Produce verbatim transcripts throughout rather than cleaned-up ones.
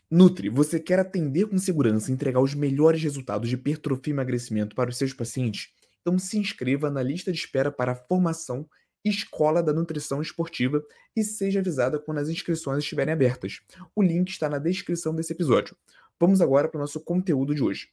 Nutri, você quer atender com segurança e entregar os melhores resultados de hipertrofia e emagrecimento para os seus pacientes? Então se inscreva na lista de espera para a formação Escola da Nutrição Esportiva e seja avisada quando as inscrições estiverem abertas. O link está na descrição desse episódio. Vamos agora para o nosso conteúdo de hoje.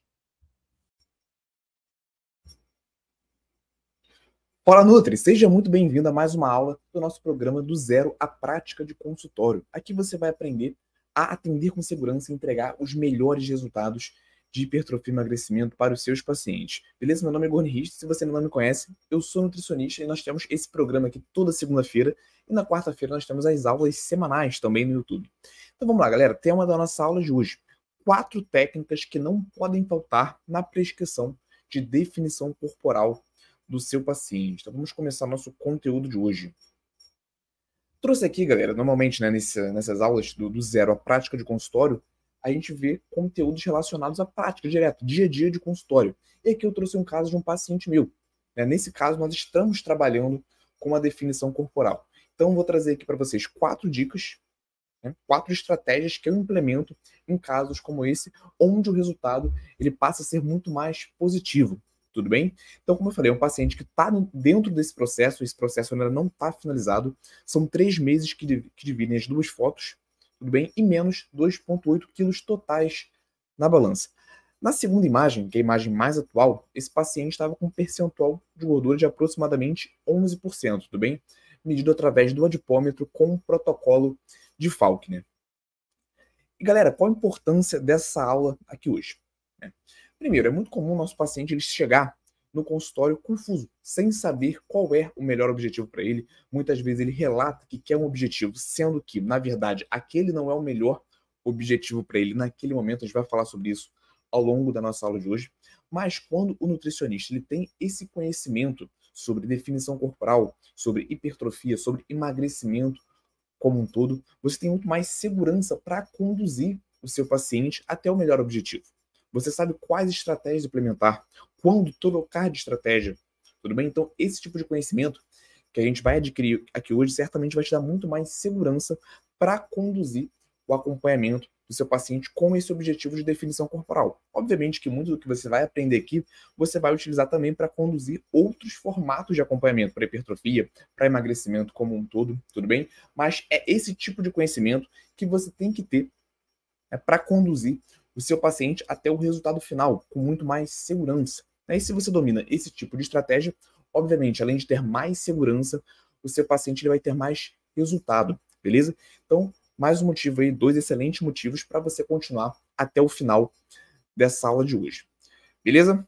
Olá, Nutri! Seja muito bem-vindo a mais uma aula do nosso programa do Zero à Prática de Consultório. Aqui você vai aprender a atender com segurança e entregar os melhores resultados de hipertrofia e emagrecimento para os seus pacientes. Beleza? Meu nome é Gorni Risto. Se você ainda não me conhece, eu sou nutricionista e nós temos esse programa aqui toda segunda-feira e na quarta-feira nós temos as aulas semanais também no YouTube. Então vamos lá, galera. Tema da nossa aula de hoje. Quatro técnicas que não podem faltar na prescrição de definição corporal do seu paciente. Então vamos começar nosso conteúdo de hoje. Trouxe aqui, galera, normalmente, né, nesse, nessas aulas do, do zero à prática de consultório, a gente vê conteúdos relacionados à prática direta, dia a dia de consultório. E aqui eu trouxe um caso de um paciente meu. Né? Nesse caso, nós estamos trabalhando com a definição corporal. Então, eu vou trazer aqui para vocês quatro dicas, né, quatro estratégias que eu implemento em casos como esse, onde o resultado ele passa a ser muito mais positivo. Tudo bem? Então, como eu falei, é um paciente que está dentro desse processo, esse processo ainda não está finalizado. São três meses que, que dividem as duas fotos, tudo bem? E menos dois vírgula oito quilos totais na balança. Na segunda imagem, que é a imagem mais atual, esse paciente estava com um percentual de gordura de aproximadamente onze por cento, tudo bem? Medido através do adipômetro com o protocolo de Falkner. E galera, qual a importância dessa aula aqui hoje? Primeiro, é muito comum o nosso paciente ele chegar no consultório confuso, sem saber qual é o melhor objetivo para ele. Muitas vezes ele relata que quer um objetivo, sendo que, na verdade, aquele não é o melhor objetivo para ele naquele momento. A gente vai falar sobre isso ao longo da nossa aula de hoje. Mas quando o nutricionista ele tem esse conhecimento sobre definição corporal, sobre hipertrofia, sobre emagrecimento como um todo, você tem muito mais segurança para conduzir o seu paciente até o melhor objetivo. Você sabe quais estratégias implementar, quando trocar de estratégia, tudo bem? Então, esse tipo de conhecimento que a gente vai adquirir aqui hoje certamente vai te dar muito mais segurança para conduzir o acompanhamento do seu paciente com esse objetivo de definição corporal. Obviamente que muito do que você vai aprender aqui, você vai utilizar também para conduzir outros formatos de acompanhamento, para hipertrofia, para emagrecimento como um todo, tudo bem? Mas é esse tipo de conhecimento que você tem que ter é, para conduzir o seu paciente até o resultado final, com muito mais segurança. E se você domina esse tipo de estratégia, obviamente, além de ter mais segurança, o seu paciente ele vai ter mais resultado, beleza? Então, mais um motivo aí, dois excelentes motivos para você continuar até o final dessa aula de hoje, beleza?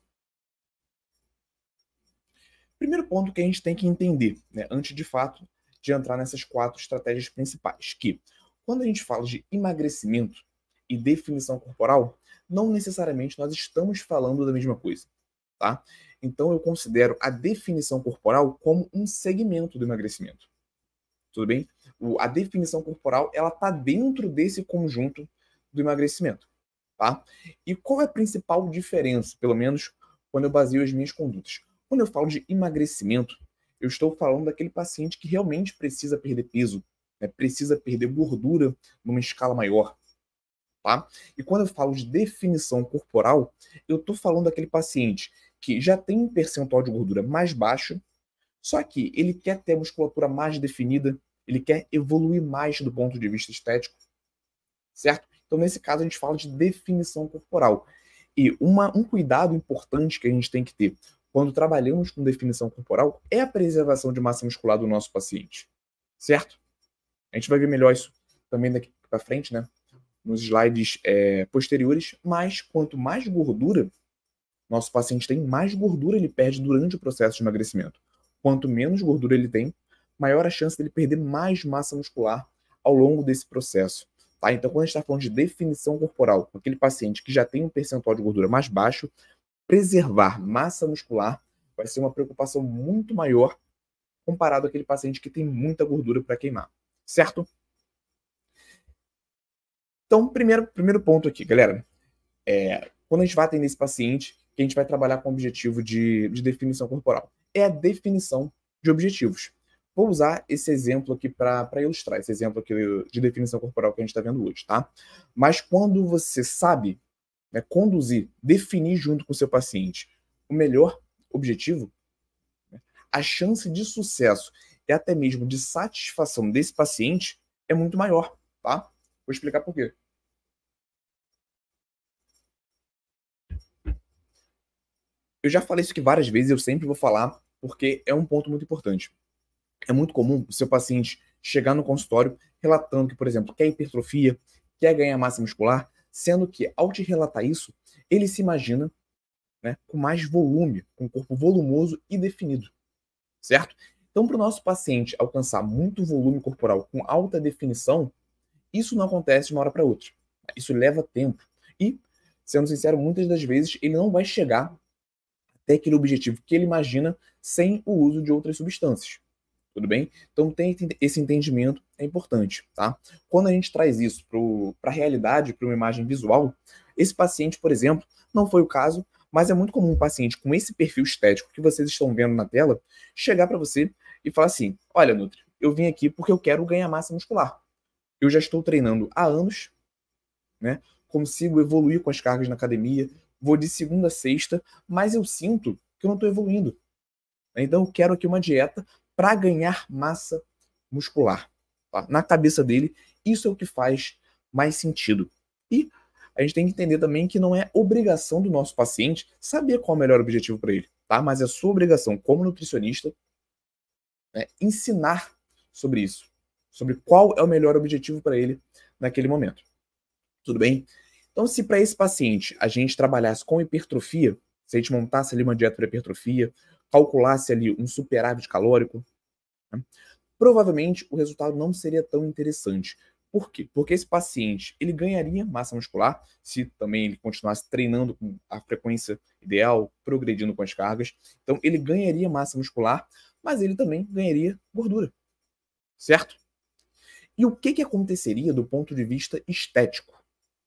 Primeiro ponto que a gente tem que entender, né, antes de fato de entrar nessas quatro estratégias principais, que quando a gente fala de emagrecimento e definição corporal, não necessariamente nós estamos falando da mesma coisa, tá? Então eu considero a definição corporal como um segmento do emagrecimento. Tudo bem? O, a definição corporal, ela tá dentro desse conjunto do emagrecimento, tá? E qual é a principal diferença, pelo menos quando eu baseio as minhas condutas? Quando eu falo de emagrecimento, eu estou falando daquele paciente que realmente precisa perder peso, né? Precisa perder gordura numa escala maior. Tá? E quando eu falo de definição corporal, eu estou falando daquele paciente que já tem um percentual de gordura mais baixo, só que ele quer ter a musculatura mais definida, ele quer evoluir mais do ponto de vista estético, certo? Então, nesse caso, a gente fala de definição corporal. E uma, um cuidado importante que a gente tem que ter quando trabalhamos com definição corporal é a preservação de massa muscular do nosso paciente, certo? A gente vai ver melhor isso também daqui para frente, né? Nos slides é, posteriores, mas quanto mais gordura nosso paciente tem, mais gordura ele perde durante o processo de emagrecimento. Quanto menos gordura ele tem, maior a chance dele perder mais massa muscular ao longo desse processo. Tá? Então, quando a gente está falando de definição corporal, com aquele paciente que já tem um percentual de gordura mais baixo, preservar massa muscular vai ser uma preocupação muito maior comparado àquele paciente que tem muita gordura para queimar, certo? Então, primeiro, primeiro ponto aqui, galera, é, quando a gente vai atender esse paciente, que a gente vai trabalhar com o objetivo de, de definição corporal, é a definição de objetivos. Vou usar esse exemplo aqui para ilustrar, esse exemplo aqui de definição corporal que a gente está vendo hoje, tá? Mas quando você sabe, né, conduzir, definir junto com o seu paciente o melhor objetivo, né, a chance de sucesso e até mesmo de satisfação desse paciente é muito maior, tá? Vou explicar por quê. Eu já falei isso aqui várias vezes, eu sempre vou falar, porque é um ponto muito importante. É muito comum o seu paciente chegar no consultório relatando que, por exemplo, quer hipertrofia, quer ganhar massa muscular, sendo que, ao te relatar isso, ele se imagina, né, com mais volume, com um corpo volumoso e definido, certo? Então, para o nosso paciente alcançar muito volume corporal com alta definição, isso não acontece de uma hora para outra. Isso leva tempo. E, sendo sincero, muitas das vezes ele não vai chegar até aquele objetivo que ele imagina sem o uso de outras substâncias. Tudo bem? Então, tem esse entendimento, é importante, tá? Quando a gente traz isso para a realidade, para uma imagem visual, esse paciente, por exemplo, não foi o caso, mas é muito comum um paciente com esse perfil estético que vocês estão vendo na tela chegar para você e falar assim: olha, Nutri, eu vim aqui porque eu quero ganhar massa muscular. Eu já estou treinando há anos, né? Consigo evoluir com as cargas na academia, vou de segunda a sexta, mas eu sinto que eu não estou evoluindo. Então, eu quero aqui uma dieta para ganhar massa muscular. Tá? Na cabeça dele, isso é o que faz mais sentido. E a gente tem que entender também que não é obrigação do nosso paciente saber qual é o melhor objetivo para ele, tá? Mas é sua obrigação como nutricionista, né, ensinar sobre isso, sobre qual é o melhor objetivo para ele naquele momento. Tudo bem? Então, se para esse paciente a gente trabalhasse com hipertrofia, se a gente montasse ali uma dieta para hipertrofia, calculasse ali um superávit calórico, né, provavelmente o resultado não seria tão interessante. Por quê? Porque esse paciente ele ganharia massa muscular se também ele continuasse treinando com a frequência ideal, progredindo com as cargas. Então ele ganharia massa muscular, mas ele também ganharia gordura, certo? E o que, que aconteceria do ponto de vista estético?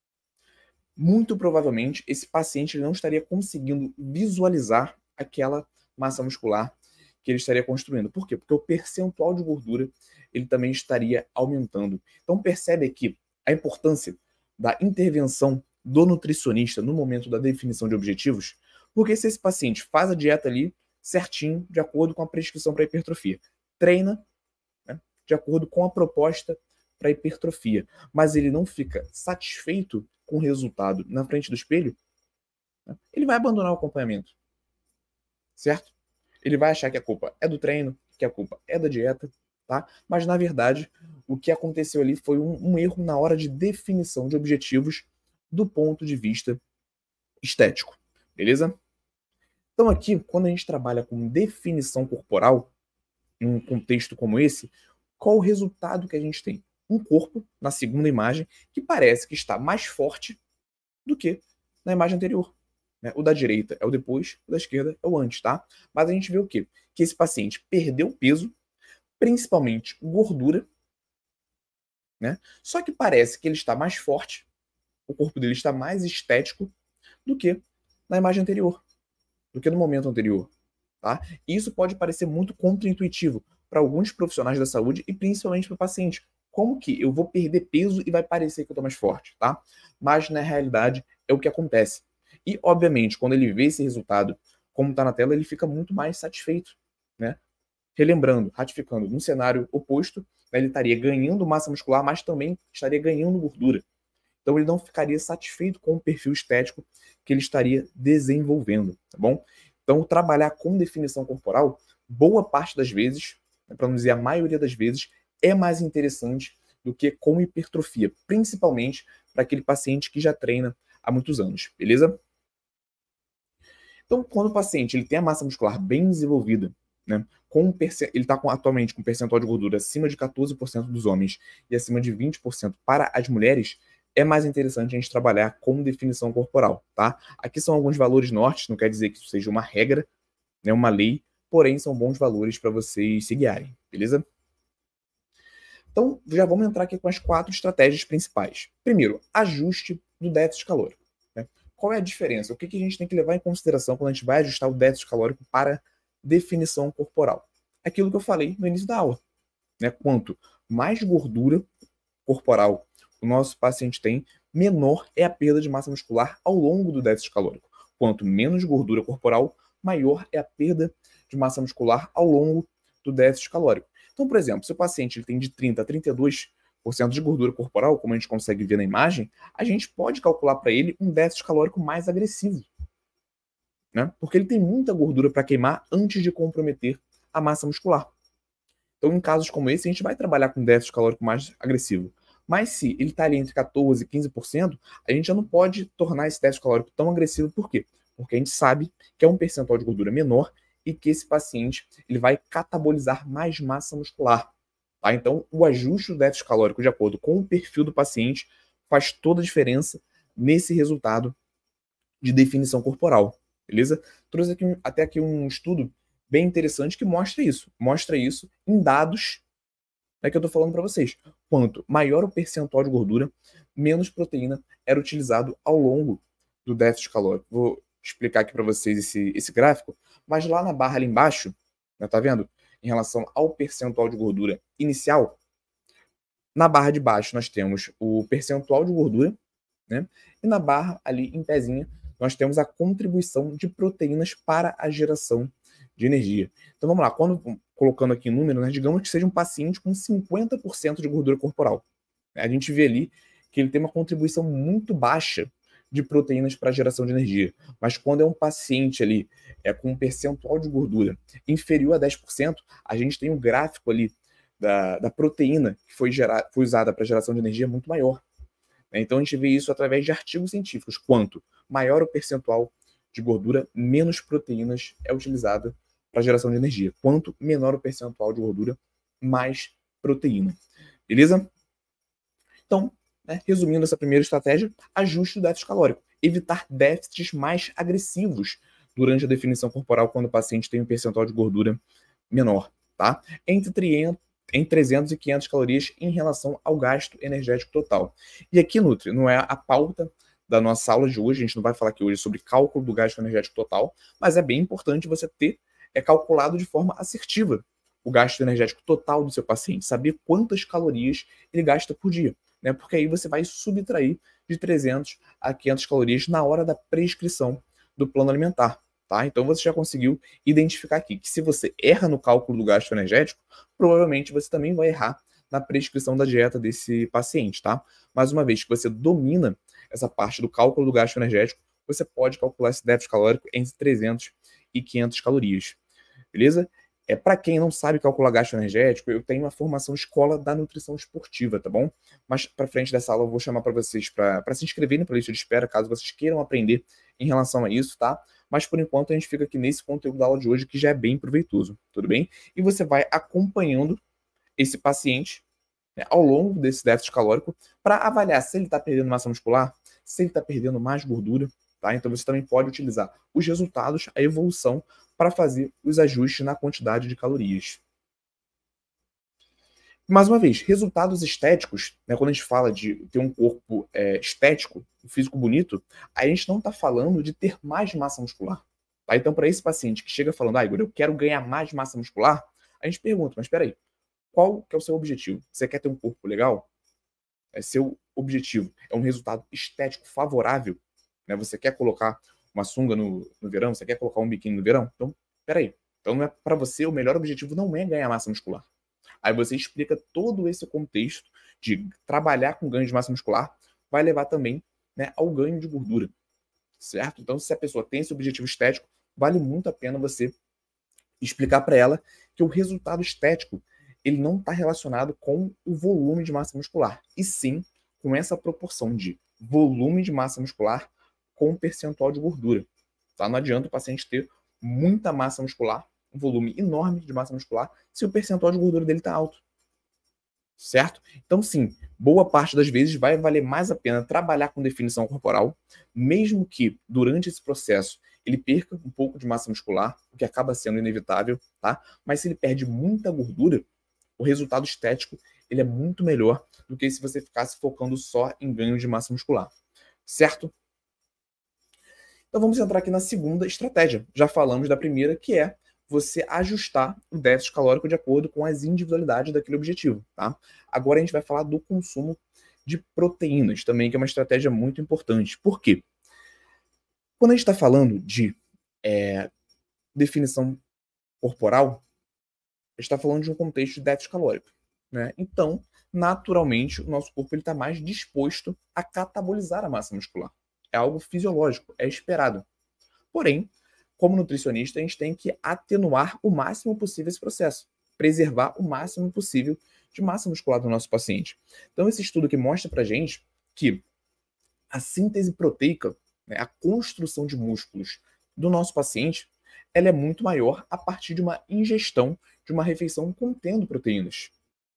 Muito provavelmente esse paciente não estaria conseguindo visualizar aquela massa muscular que ele estaria construindo. Por quê? Porque o percentual de gordura ele também estaria aumentando. Então percebe aqui a importância da intervenção do nutricionista no momento da definição de objetivos, porque se esse paciente faz a dieta ali certinho, de acordo com a prescrição para hipertrofia, treina, né, de acordo com a proposta para hipertrofia, mas ele não fica satisfeito com o resultado na frente do espelho, né, ele vai abandonar o acompanhamento, certo? Ele vai achar que a culpa é do treino, que a culpa é da dieta, tá? Mas, na verdade, o que aconteceu ali foi um, um erro na hora de definição de objetivos do ponto de vista estético, beleza? Então, aqui, quando a gente trabalha com definição corporal, em um contexto como esse, qual o resultado que a gente tem? Um corpo, na segunda imagem, que parece que está mais forte do que na imagem anterior. Né? O da direita é o depois, o da esquerda é o antes, tá? Mas a gente vê o quê? Que esse paciente perdeu peso, principalmente gordura, né? Só que parece que ele está mais forte, o corpo dele está mais estético do que na imagem anterior, do que no momento anterior, tá? E isso pode parecer muito contraintuitivo para alguns profissionais da saúde e principalmente para o paciente. Como que eu vou perder peso e vai parecer que eu estou mais forte, tá? Mas na realidade é o que acontece. E, obviamente, quando ele vê esse resultado, como está na tela, ele fica muito mais satisfeito, né? Relembrando, ratificando, num cenário oposto, né, ele estaria ganhando massa muscular, mas também estaria ganhando gordura. Então, ele não ficaria satisfeito com o perfil estético que ele estaria desenvolvendo, tá bom? Então, trabalhar com definição corporal, boa parte das vezes, né, para não dizer a maioria das vezes, é mais interessante do que com hipertrofia, principalmente para aquele paciente que já treina há muitos anos, beleza? Então, quando o paciente ele tem a massa muscular bem desenvolvida, né, com um ele está atualmente com um percentual de gordura acima de quatorze por cento dos homens e acima de vinte por cento para as mulheres, é mais interessante a gente trabalhar com definição corporal, tá? Aqui são alguns valores nortes, não quer dizer que isso seja uma regra, né, uma lei, porém são bons valores para vocês se guiarem, beleza? Então, já vamos entrar aqui com as quatro estratégias principais. Primeiro, ajuste do déficit calórico. Né? Qual é a diferença? O que, que a gente tem que levar em consideração quando a gente vai ajustar o déficit calórico para definição corporal? aquilo que eu falei no início da aula, né? Quanto mais gordura corporal o nosso paciente tem, menor é a perda de massa muscular ao longo do déficit calórico. Quanto menos gordura corporal, maior é a perda de massa muscular ao longo do déficit calórico. Então, por exemplo, se o paciente ele tem de trinta a trinta e dois por cento de gordura corporal, como a gente consegue ver na imagem, a gente pode calcular para ele um déficit calórico mais agressivo, né? Porque ele tem muita gordura para queimar antes de comprometer a massa muscular. Então, em casos como esse, a gente vai trabalhar com déficit calórico mais agressivo. Mas se ele está ali entre quatorze por cento e quinze por cento, a gente já não pode tornar esse déficit calórico tão agressivo. Por quê? Porque a gente sabe que é um percentual de gordura menor e que esse paciente ele vai catabolizar mais massa muscular. Tá? Então, o ajuste do déficit calórico de acordo com o perfil do paciente faz toda a diferença nesse resultado de definição corporal. Beleza? Trouxe aqui um, até aqui um estudo bem interessante que mostra isso. Mostra isso em dados, né, que eu estou falando para vocês. Quanto maior o percentual de gordura, menos proteína era utilizado ao longo do déficit calórico. Vou explicar aqui para vocês esse, esse gráfico, mas lá na barra ali embaixo, né, tá vendo? Em relação ao percentual de gordura inicial, na barra de baixo nós temos o percentual de gordura, né? E na barra ali em pezinha nós temos a contribuição de proteínas para a geração de energia. Então vamos lá, quando colocando aqui em número, né, digamos que seja um paciente com cinquenta por cento de gordura corporal. A gente vê ali que ele tem uma contribuição muito baixa de proteínas para a geração de energia. Mas quando é um paciente ali é, com um percentual de gordura inferior a dez por cento, a gente tem um gráfico ali da, da proteína que foi, gerar, foi usada para geração de energia muito maior. Então a gente vê isso através de artigos científicos. Quanto maior o percentual de gordura, menos proteínas é utilizada para geração de energia. Quanto menor o percentual de gordura, mais proteína. Beleza? Então, né, resumindo essa primeira estratégia, ajuste do déficit calórico. Evitar déficits mais agressivos durante a definição corporal quando o paciente tem um percentual de gordura menor. Tá? Entre trezentos e quinhentas calorias em relação ao gasto energético total. E aqui, Nutri, não é a pauta da nossa aula de hoje, a gente não vai falar aqui hoje sobre cálculo do gasto energético total, mas é bem importante você ter é, calculado de forma assertiva o gasto energético total do seu paciente, saber quantas calorias ele gasta por dia, né? Porque aí você vai subtrair de trezentas a quinhentas calorias na hora da prescrição do plano alimentar. Tá? Então você já conseguiu identificar aqui que se você erra no cálculo do gasto energético, provavelmente você também vai errar na prescrição da dieta desse paciente, tá? Mas uma vez que você domina essa parte do cálculo do gasto energético, você pode calcular esse déficit calórico entre trezentas e quinhentas calorias, beleza? É, para quem não sabe calcular gasto energético, eu tenho uma formação escola da nutrição esportiva, tá bom? Mas para frente dessa aula eu vou chamar para vocês para se inscreverem para a lista de espera, caso vocês queiram aprender em relação a isso, tá? Mas por enquanto a gente fica aqui nesse conteúdo da aula de hoje que já é bem proveitoso, tudo bem? E você vai acompanhando esse paciente, né, ao longo desse déficit calórico para avaliar se ele está perdendo massa muscular, se ele está perdendo mais gordura, tá? Então você também pode utilizar os resultados, a evolução, para fazer os ajustes na quantidade de calorias. Mais uma vez, resultados estéticos, né, quando a gente fala de ter um corpo é, estético, um físico bonito, a gente não está falando de ter mais massa muscular. Tá? Então, para esse paciente que chega falando, ah, Igor, eu quero ganhar mais massa muscular, a gente pergunta, mas espera aí, qual que é o seu objetivo? Você quer ter um corpo legal? É seu objetivo? É um resultado estético favorável? Né? Você quer colocar uma sunga no, no verão? Você quer colocar um biquíni no verão? Então, espera aí. Então, não é para você, o melhor objetivo não é ganhar massa muscular. Aí você explica todo esse contexto de trabalhar com ganho de massa muscular, vai levar também, né, ao ganho de gordura, certo? Então, se a pessoa tem esse objetivo estético, vale muito a pena você explicar para ela que o resultado estético ele não está relacionado com o volume de massa muscular, e sim com essa proporção de volume de massa muscular com percentual de gordura. Tá? Não adianta o paciente ter muita massa muscular, um volume enorme de massa muscular, se o percentual de gordura dele está alto. Certo? Então, sim, boa parte das vezes vai valer mais a pena trabalhar com definição corporal, mesmo que durante esse processo ele perca um pouco de massa muscular, o que acaba sendo inevitável, tá? Mas se ele perde muita gordura, o resultado estético ele é muito melhor do que se você ficasse focando só em ganho de massa muscular. Certo? Então vamos entrar aqui na segunda estratégia. Já falamos da primeira, que é você ajustar o déficit calórico de acordo com as individualidades daquele objetivo, tá? Agora a gente vai falar do consumo de proteínas também, que é uma estratégia muito importante. Por quê? Quando a gente está falando de é, definição corporal, a gente está falando de um contexto de déficit calórico, né? Então, naturalmente, o nosso corpo está mais disposto a catabolizar a massa muscular. É algo fisiológico, é esperado. Porém, como nutricionista, a gente tem que atenuar o máximo possível esse processo, preservar o máximo possível de massa muscular do nosso paciente. Então, esse estudo que mostra pra gente que a síntese proteica, né, a construção de músculos do nosso paciente, ela é muito maior a partir de uma ingestão de uma refeição contendo proteínas.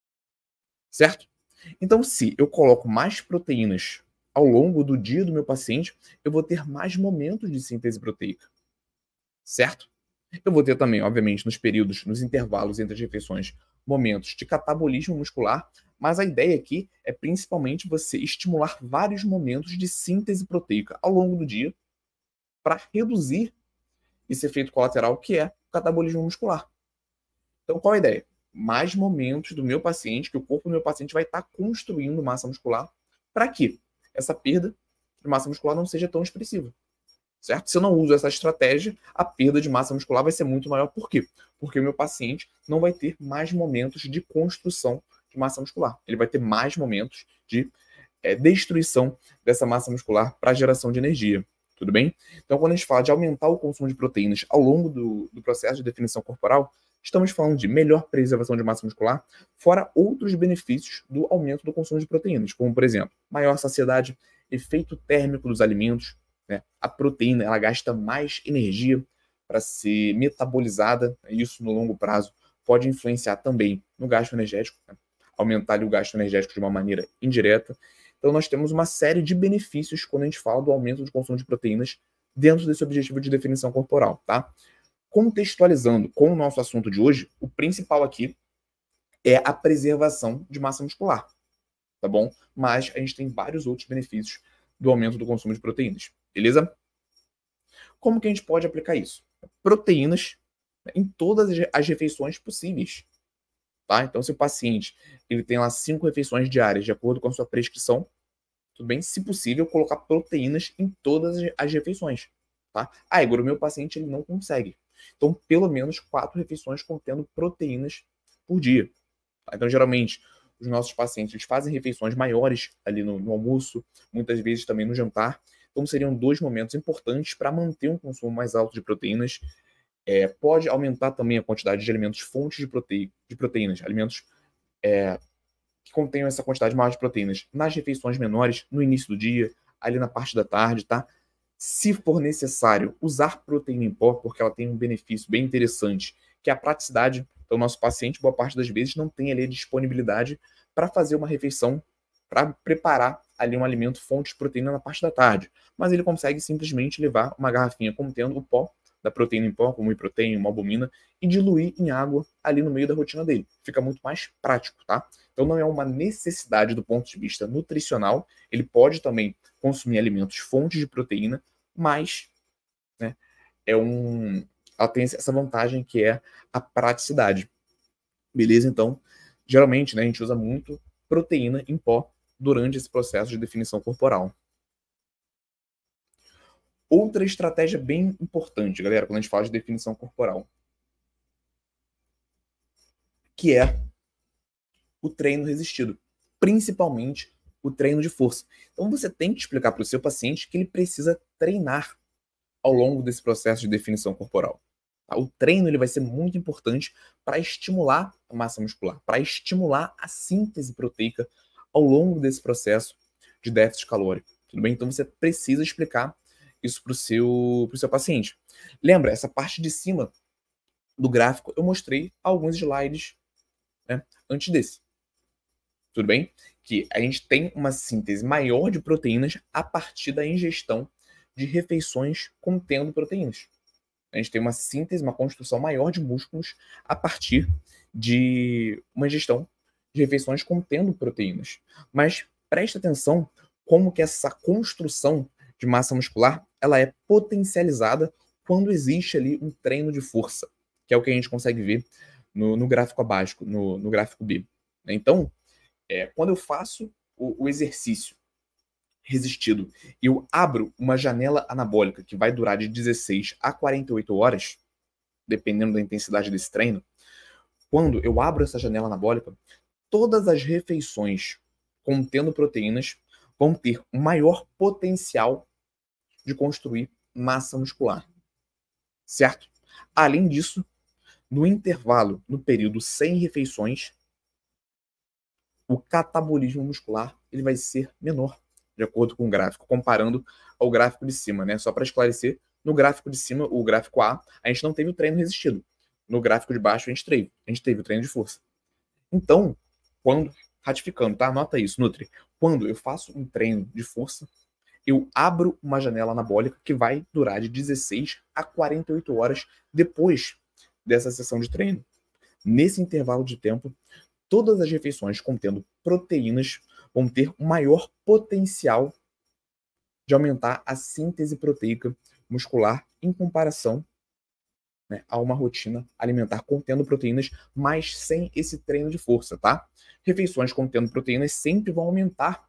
Certo? Então, se eu coloco mais proteínas ao longo do dia do meu paciente, eu vou ter mais momentos de síntese proteica. Certo? Eu vou ter também, obviamente, nos períodos, nos intervalos entre as refeições, momentos de catabolismo muscular, mas a ideia aqui é principalmente você estimular vários momentos de síntese proteica ao longo do dia para reduzir esse efeito colateral que é o catabolismo muscular. Então, qual a ideia? Mais momentos do meu paciente, que o corpo do meu paciente vai estar construindo massa muscular, para que essa perda de massa muscular não seja tão expressiva. Certo? Se eu não uso essa estratégia, a perda de massa muscular vai ser muito maior. Por quê? Porque o meu paciente não vai ter mais momentos de construção de massa muscular. Ele vai ter mais momentos de é, destruição dessa massa muscular para geração de energia. Tudo bem? Então, quando a gente fala de aumentar o consumo de proteínas ao longo do, do processo de definição corporal, estamos falando de melhor preservação de massa muscular, fora outros benefícios do aumento do consumo de proteínas, como, por exemplo, maior saciedade, efeito térmico dos alimentos, né? A proteína ela gasta mais energia para ser metabolizada, isso no longo prazo pode influenciar também no gasto energético, né? Aumentar ali, o gasto energético de uma maneira indireta. Então nós temos uma série de benefícios quando a gente fala do aumento do consumo de proteínas dentro desse objetivo de definição corporal, tá? Contextualizando com o nosso assunto de hoje, o principal aqui é a preservação de massa muscular, tá bom? Mas a gente tem vários outros benefícios do aumento do consumo de proteínas, beleza? Como que a gente pode aplicar isso? Proteínas em todas as refeições possíveis, tá? Então, se o paciente ele tem lá cinco refeições diárias de acordo com a sua prescrição, tudo bem? Se possível, colocar proteínas em todas as refeições, tá? Ah, agora o meu paciente ele não consegue. Então, pelo menos quatro refeições contendo proteínas por dia. Tá? Então, geralmente, os nossos pacientes eles fazem refeições maiores ali no, no almoço, muitas vezes também no jantar. Então, seriam dois momentos importantes para manter um consumo mais alto de proteínas. É, pode aumentar também a quantidade de alimentos fontes de, prote... de proteínas, alimentos é, que contenham essa quantidade maior de proteínas nas refeições menores, no início do dia, ali na parte da tarde, tá? Se for necessário usar proteína em pó, porque ela tem um benefício bem interessante, que é a praticidade. Então, o nosso paciente, boa parte das vezes, não tem ali a disponibilidade para fazer uma refeição, para preparar ali um alimento fonte de proteína na parte da tarde. Mas ele consegue simplesmente levar uma garrafinha contendo o pó da proteína em pó, como whey protein, uma albumina, e diluir em água ali no meio da rotina dele. Fica muito mais prático, tá? Então não é uma necessidade do ponto de vista nutricional. Ele pode também consumir alimentos fontes de proteína, mas né, é um, ela tem essa vantagem que é a praticidade. Beleza? Então, geralmente, né, a gente usa muito proteína em pó durante esse processo de definição corporal. Outra estratégia bem importante, galera, quando a gente fala de definição corporal, que é o treino resistido, principalmente o treino de força. Então você tem que explicar para o seu paciente que ele precisa treinar ao longo desse processo de definição corporal. Tá? O treino ele vai ser muito importante para estimular a massa muscular, para estimular a síntese proteica ao longo desse processo de déficit calórico. Tudo bem? Então você precisa explicar isso para o seu, pro seu paciente. Lembra, essa parte de cima do gráfico eu mostrei alguns slides né, antes desse. Tudo bem? Que a gente tem uma síntese maior de proteínas a partir da ingestão de refeições contendo proteínas. A gente tem uma síntese, uma construção maior de músculos a partir de uma ingestão de refeições contendo proteínas. Mas preste atenção como que essa construção de massa muscular ela é potencializada quando existe ali um treino de força. que é o que a gente consegue ver no, no gráfico abaixo, no, no gráfico B. Então, é, quando eu faço o, o exercício resistido e eu abro uma janela anabólica que vai durar de dezesseis a quarenta e oito horas, dependendo da intensidade desse treino, quando eu abro essa janela anabólica, todas as refeições contendo proteínas vão ter um maior potencial de construir massa muscular, certo? Além disso, no intervalo, no período sem refeições, o catabolismo muscular ele vai ser menor, de acordo com o gráfico, comparando ao gráfico de cima, né? Só para esclarecer, no gráfico de cima, o gráfico A, a gente não teve o treino resistido. No gráfico de baixo, a gente teve, a gente teve o treino de força. Então, quando, ratificando, tá? Anota isso, Nutri. Quando eu faço um treino de força, eu abro uma janela anabólica que vai durar de dezesseis a quarenta e oito horas depois dessa sessão de treino. Nesse intervalo de tempo, todas as refeições contendo proteínas vão ter um maior potencial de aumentar a síntese proteica muscular em comparação, né, a uma rotina alimentar contendo proteínas, mas sem esse treino de força, tá? Refeições contendo proteínas sempre vão aumentar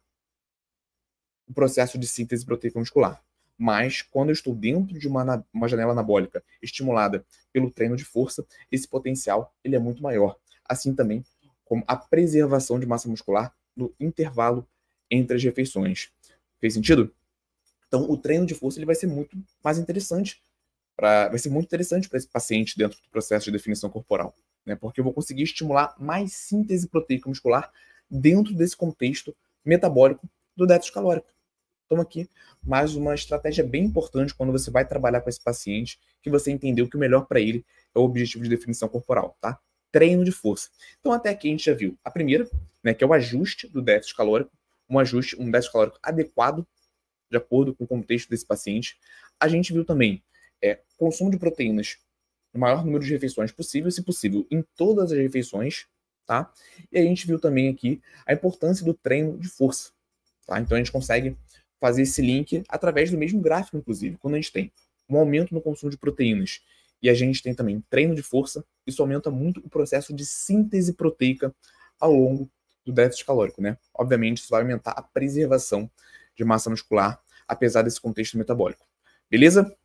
o processo de síntese proteica muscular. Mas quando eu estou dentro de uma, uma janela anabólica estimulada pelo treino de força, esse potencial ele é muito maior. Assim também como a preservação de massa muscular no intervalo entre as refeições. Fez sentido? Então, o treino de força ele vai ser muito mais interessante, pra, vai ser muito interessante para esse paciente dentro do processo de definição corporal, né? Porque eu vou conseguir estimular mais síntese proteica muscular dentro desse contexto metabólico do déficit calórico. Então, aqui, mais uma estratégia bem importante quando você vai trabalhar com esse paciente, que você entendeu que o melhor para ele é o objetivo de definição corporal, tá? Treino de força. Então, até aqui a gente já viu a primeira, né, que é o ajuste do déficit calórico, um ajuste, um déficit calórico adequado, de acordo com o contexto desse paciente. A gente viu também é, consumo de proteínas no maior número de refeições possível, se possível, em todas as refeições, tá? E a gente viu também aqui a importância do treino de força, tá? Então, a gente consegue fazer esse link através do mesmo gráfico, inclusive. Quando a gente tem um aumento no consumo de proteínas e a gente tem também treino de força, isso aumenta muito o processo de síntese proteica ao longo do déficit calórico, né? Obviamente, isso vai aumentar a preservação de massa muscular, apesar desse contexto metabólico. Beleza?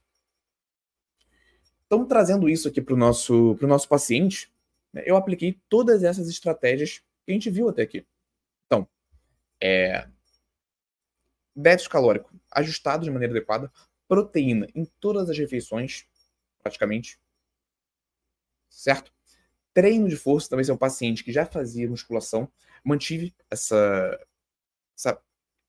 Então, trazendo isso aqui para o nosso, pro nosso paciente, né, eu apliquei todas essas estratégias que a gente viu até aqui. Então, é, déficit calórico ajustado de maneira adequada, proteína em todas as refeições, praticamente, certo? Treino de força, também se é um paciente que já fazia musculação, mantive essa, essa,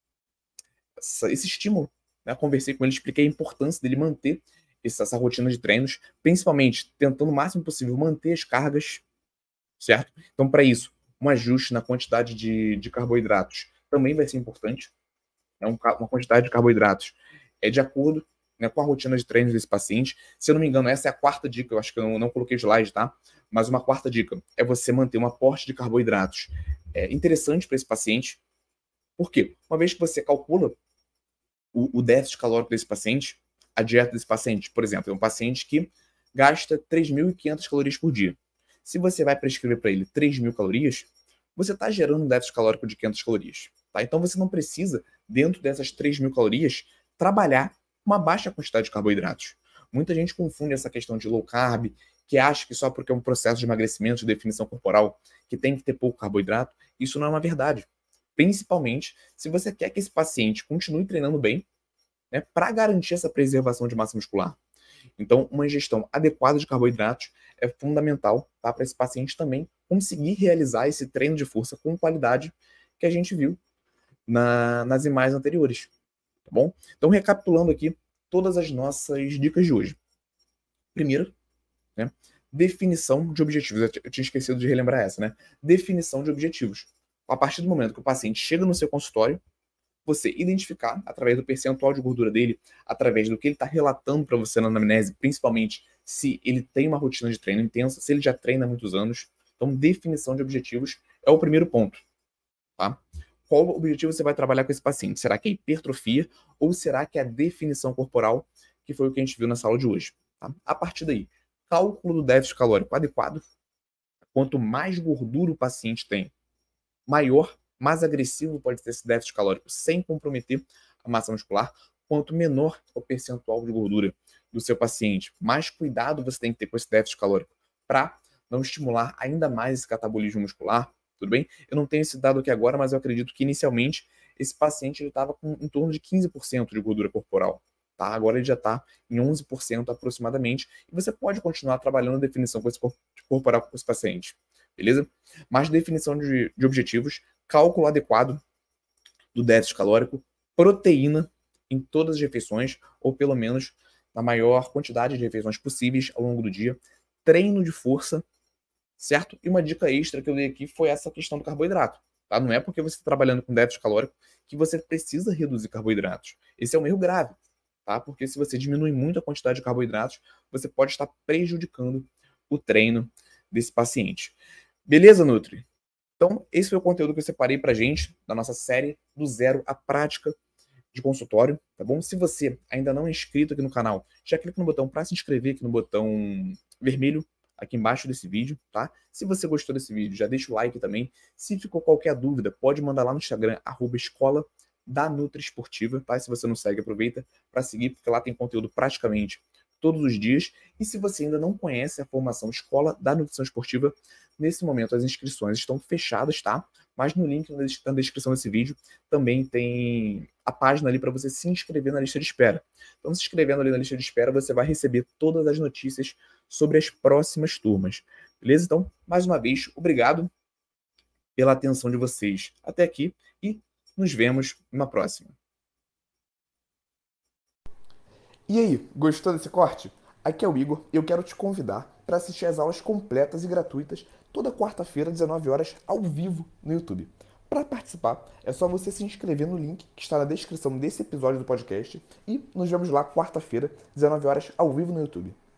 essa esse estímulo, né? Conversei com ele, expliquei a importância dele manter essa, essa rotina de treinos, principalmente tentando o máximo possível manter as cargas, certo? Então, para isso, um ajuste na quantidade de, de carboidratos também vai ser importante. É um, uma quantidade de carboidratos é de acordo, né, com a rotina de treinos desse paciente. Se eu não me engano, essa é a quarta dica, eu acho que eu não, não coloquei slide, tá? Mas uma quarta dica é você manter um aporte de carboidratos é, interessante para esse paciente. Por quê? Uma vez que você calcula o, o déficit calórico desse paciente, a dieta desse paciente, por exemplo, é um paciente que gasta três mil e quinhentas calorias por dia. Se você vai prescrever para ele três mil calorias, você está gerando um déficit calórico de quinhentas calorias. Tá? Então você não precisa, dentro dessas três mil calorias, trabalhar uma baixa quantidade de carboidratos. Muita gente confunde essa questão de low carb, que acha que só porque é um processo de emagrecimento, de definição corporal, que tem que ter pouco carboidrato. Isso não é uma verdade. Principalmente se você quer que esse paciente continue treinando bem, né, para garantir essa preservação de massa muscular. Então, uma ingestão adequada de carboidratos é fundamental, tá, para esse paciente também conseguir realizar esse treino de força com qualidade que a gente viu na, nas imagens anteriores, tá bom? Então, recapitulando aqui todas as nossas dicas de hoje. Primeiro, né, definição de objetivos. Eu tinha esquecido de relembrar essa, né? Definição de objetivos. A partir do momento que o paciente chega no seu consultório, você identificar, através do percentual de gordura dele, através do que ele está relatando para você na anamnese, principalmente se ele tem uma rotina de treino intensa, se ele já treina há muitos anos. Então, definição de objetivos é o primeiro ponto, tá? Qual objetivo você vai trabalhar com esse paciente? Será que é hipertrofia ou será que é a definição corporal, que foi o que a gente viu na sala de hoje? Tá? A partir daí, cálculo do déficit calórico adequado. Quanto mais gordura o paciente tem, maior, mais agressivo pode ser esse déficit calórico, sem comprometer a massa muscular. Quanto menor o percentual de gordura do seu paciente, mais cuidado você tem que ter com esse déficit calórico para não estimular ainda mais esse catabolismo muscular, tudo bem? Eu não tenho esse dado aqui agora, mas eu acredito que inicialmente esse paciente estava com em torno de quinze por cento de gordura corporal. Tá? Agora ele já está em onze por cento aproximadamente, e você pode continuar trabalhando a definição com esse corpo corporal com esse paciente, beleza? Mas definição de, de objetivos, cálculo adequado do déficit calórico, proteína em todas as refeições, ou pelo menos na maior quantidade de refeições possíveis ao longo do dia, treino de força, certo? E uma dica extra que eu dei aqui foi essa questão do carboidrato, tá? Não é porque você está trabalhando com déficit calórico que você precisa reduzir carboidratos. Esse é um erro grave, tá? Porque se você diminui muito a quantidade de carboidratos, você pode estar prejudicando o treino desse paciente. Beleza, Nutri? Então, esse foi o conteúdo que eu separei pra gente da nossa série do zero à prática de consultório, tá bom? Se você ainda não é inscrito aqui no canal, já clica no botão para se inscrever aqui no botão vermelho aqui embaixo desse vídeo, tá? Se você gostou desse vídeo, já deixa o like também. Se ficou qualquer dúvida, pode mandar lá no Instagram, arroba escola da Nutri Esportiva, tá? Se você não segue, aproveita para seguir, porque lá tem conteúdo praticamente todos os dias. E se você ainda não conhece a formação Escola da Nutrição Esportiva, nesse momento as inscrições estão fechadas, tá? Mas no link na descrição desse vídeo também tem a página ali para você se inscrever na lista de espera. Então, se inscrevendo ali na lista de espera, você vai receber todas as notícias sobre as próximas turmas. Beleza? Então, mais uma vez, obrigado pela atenção de vocês até aqui e nos vemos na próxima. E aí, gostou desse corte? Aqui é o Igor e eu quero te convidar para assistir às aulas completas e gratuitas toda quarta-feira, às dezenove horas, ao vivo no YouTube. Para participar, é só você se inscrever no link que está na descrição desse episódio do podcast e nos vemos lá quarta-feira, dezenove horas, ao vivo no YouTube.